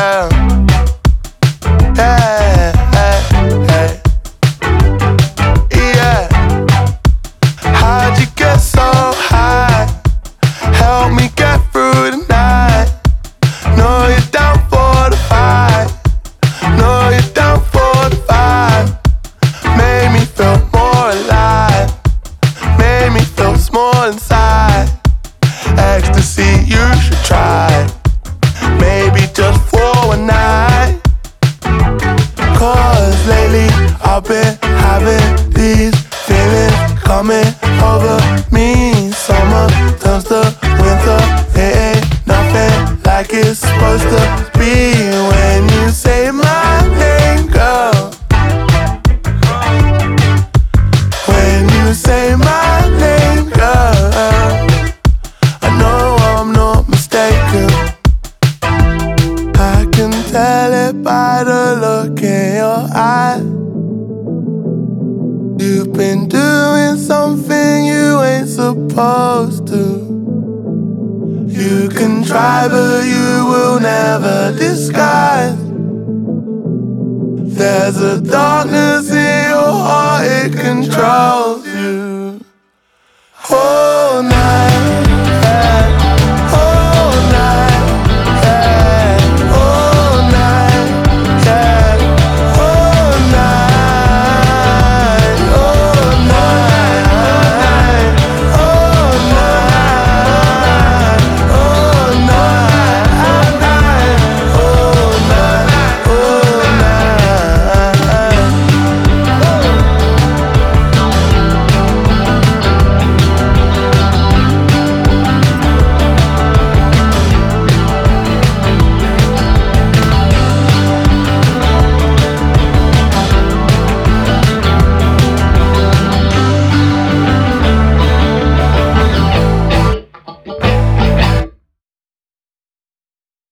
girl. Yeah, yeah. How'd you get so high? Help me get through the night. Know you're down for the fight. Know you're down for the fight. Made me feel more alive. Made me feel small inside. Ecstasy, you should try. Maybe just for a night. Cause lately I've been having these feelings coming over me. Summer turns to winter. It ain't nothing like it's supposed to be. When you say my name, girl. When you say my name, girl, I know I'm not mistaken. I can tell it by the look in your eye. You've been doing something you ain't supposed to. You can try, but you will never disguise. There's a darkness in your heart, it controls you. Oh,